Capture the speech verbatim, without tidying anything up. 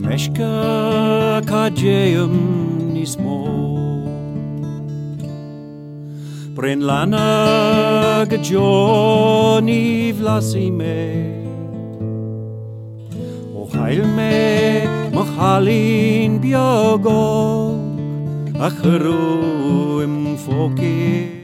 Meshka kajeum nismo Pren lana gajoni vlasime O heil me machalin biogog Achru im foki